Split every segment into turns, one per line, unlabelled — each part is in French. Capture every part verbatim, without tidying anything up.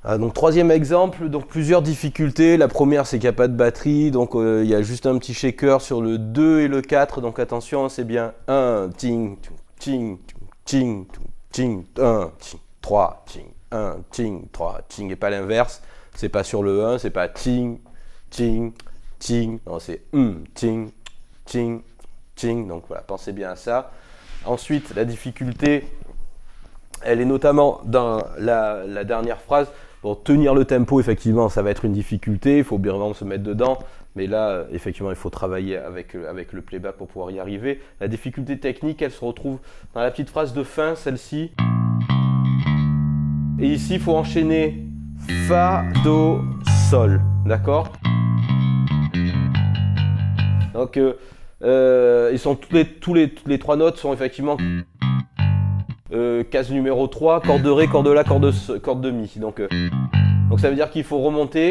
Ah, donc troisième exemple, donc plusieurs difficultés. La première, c'est qu'il n'y a pas de batterie, donc euh, il y a juste un petit shaker sur le deux et le quatre, donc attention, c'est bien un, ting, ting, ting, ting, un, ting, trois, ting, un, ting, trois, ting, et pas l'inverse. C'est pas sur le un, c'est pas ting, ting, ting, non, c'est um, ting, ting, ting, donc voilà, pensez bien à ça. Ensuite, la difficulté, elle est notamment dans la, la dernière phrase. Pour tenir le tempo, effectivement, ça va être une difficulté, il faut bien vraiment se mettre dedans, mais là, effectivement, il faut travailler avec, avec le playback pour pouvoir y arriver. La difficulté technique, elle se retrouve dans la petite phrase de fin, celle-ci. Et ici, il faut enchaîner Fa, Do, Sol, d'accord? Donc, euh, euh, ils sont tous les, tous les, toutes les trois notes sont effectivement... Euh, case numéro trois, corde de Ré, corde de La, corde de, corde de Mi. Donc, euh, donc ça veut dire qu'il faut remonter.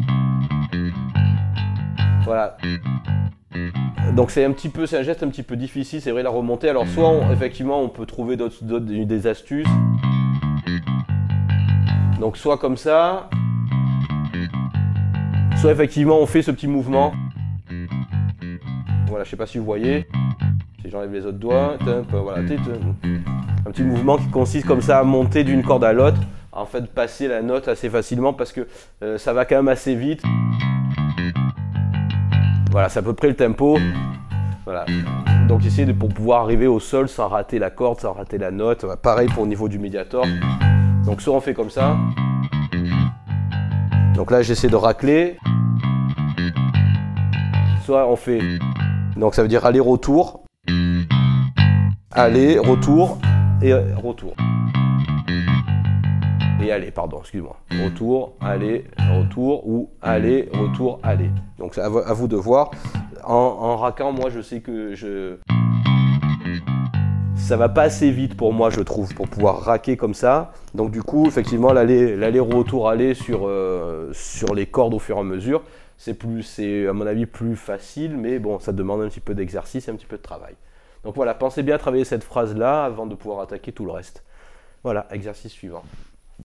Voilà. Donc c'est un petit peu, c'est un geste un petit peu difficile, c'est vrai, la remontée. Alors soit on, effectivement on peut trouver d'autres, d'autres, des astuces. Donc soit comme ça, soit effectivement on fait ce petit mouvement. Voilà, je sais pas si vous voyez. Si j'enlève les autres doigts, voilà, un petit mouvement qui consiste comme ça à monter d'une corde à l'autre, en fait passer la note assez facilement parce que euh, ça va quand même assez vite. Voilà, c'est à peu près le tempo. Voilà. Donc essayez de pour pouvoir arriver au sol sans rater la corde, sans rater la note. Pareil pour au niveau du médiator. Donc soit on fait comme ça. Donc là j'essaie de racler. Soit on fait. Donc ça veut dire aller-retour. Aller, retour et retour. Et aller, pardon, excuse-moi. Retour, aller, retour ou aller, retour, aller. Donc c'est à vous de voir. En, en raquant, moi je sais que je... ça va pas assez vite pour moi, je trouve, pour pouvoir raquer comme ça. Donc du coup, effectivement, l'aller-retour, aller sur, euh, sur les cordes au fur et à mesure, c'est plus, c'est à mon avis plus facile, mais bon, ça demande un petit peu d'exercice et un petit peu de travail. Donc voilà, pensez bien à travailler cette phrase-là avant de pouvoir attaquer tout le reste. Voilà, exercice suivant.